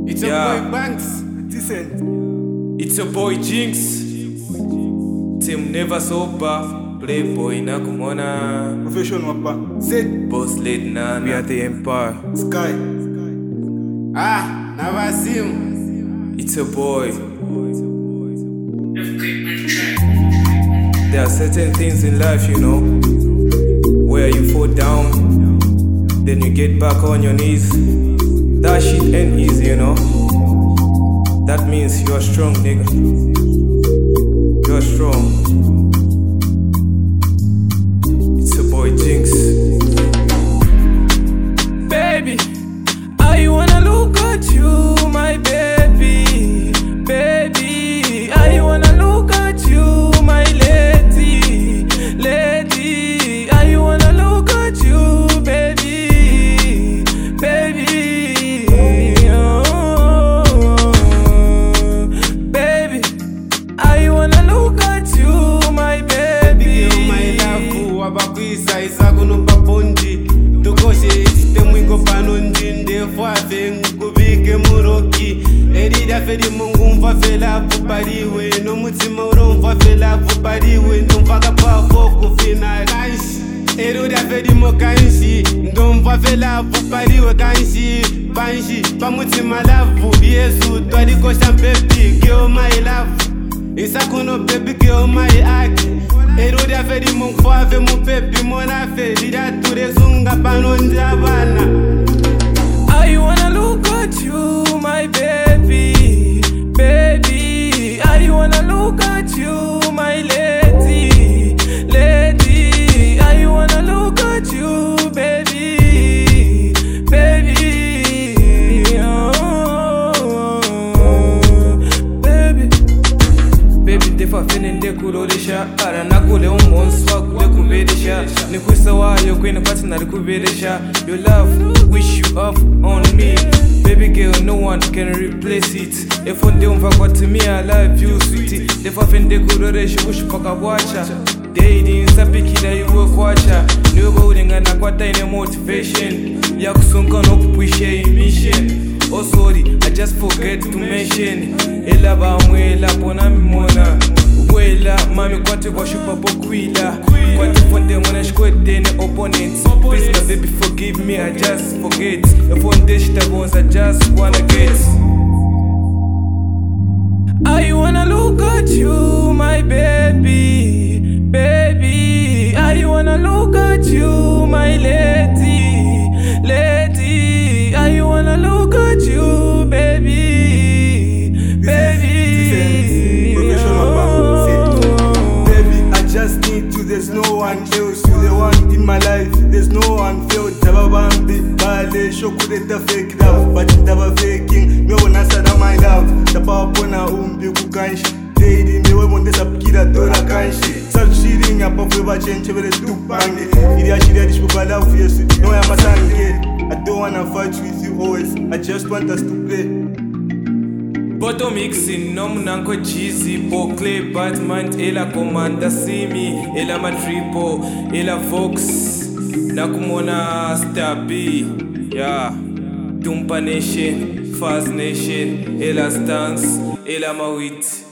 It's your boy Banks, decent. It's your boy Jinx. Team never sober. Playboy na kumona. Professional pa. Zed. Boss late na. We are the empire. Sky. Navasim. It's a boy. There are certain things in life, you know, where you fall down, then you get back on your knees. That shit ain't easy, you know. That means you're strong, nigga. You're strong. It's a boy Jinx. Baby, I wanna look at you, my baby. Baby, I wanna look at you, my lady. Lady, I wanna look at you, baby. Baby, oh. Baby, I wanna look at you, my baby. My love, wabakwisa isakunupa ponji. Tukoshe sistemu iko panonji. Ndefu afengu kubike muroki. Erida fedi mungu mfafela pupariwe. No mutima uro mfafela pupariwe. Ndo mfaka pafo kufina kanshi. Erida fedi mo kanshi. Ndo mfafela pupariwe kanshi. Panshi, pamutima lavu. Yesu, twaliko shampepi. Girl my love. Isakuno baby girl my aki. Erudia fedi mungu fave mupepi mona fedi. Dida ture zunga panonja bana. I wanna look at you, my baby. Baby, I wanna look at you, my lady. Lady, I wanna look at you, baby. Baby, oh. Baby. Baby, defa feeling de kurorisha. Ara na kule umonswa kule kuberisha. Ni kwisa wayo kwena pati na kuberisha. Your love, wish you off on me. Baby girl, no one can replace it. If one day umfakwa to me, I love you, sweetie. Defa feeling de kurorisha, wish paka wacha. Dating sapiki da yuwe kwacha. Niwe baulinga na kwata ine motivation. Ya kusunga no kupwishe mission. Oh sorry, I just forget to mention. Ela ba mwela pona mimona. Wela mami kwate kwa shupa pokwila. Kwate fonde mwana shkwete ne opponents. Please my baby forgive me, I just forget. If one day shita goes, I just wanna get. I wanna look at you, my baby. Baby, I wanna look at you, my lady. Lady, I wanna look at you, baby. Baby, oh. Baby, I just need you, there's no one else. You're the one in my life, there's no one failed. Tababambi, bale, shokuleta fake love. But never faking, me wanna sada my love. Tabapona umbi kukanshi. Lady, me we want this apkira dora kanshi. Subshooting up of river change, every tupange. Idia shiria dishbuka love, yes, no I'm a sange. I don't wanna fight with you always, I just want us to play. Boto mixing, no munanko cheesy. Clay Batman, ela commander simi. Ela matripo, ela Vox. Nakumona Stabi. Yeah. Tumpa Nation, Fast Nation. Ela Stance, ela Mawit.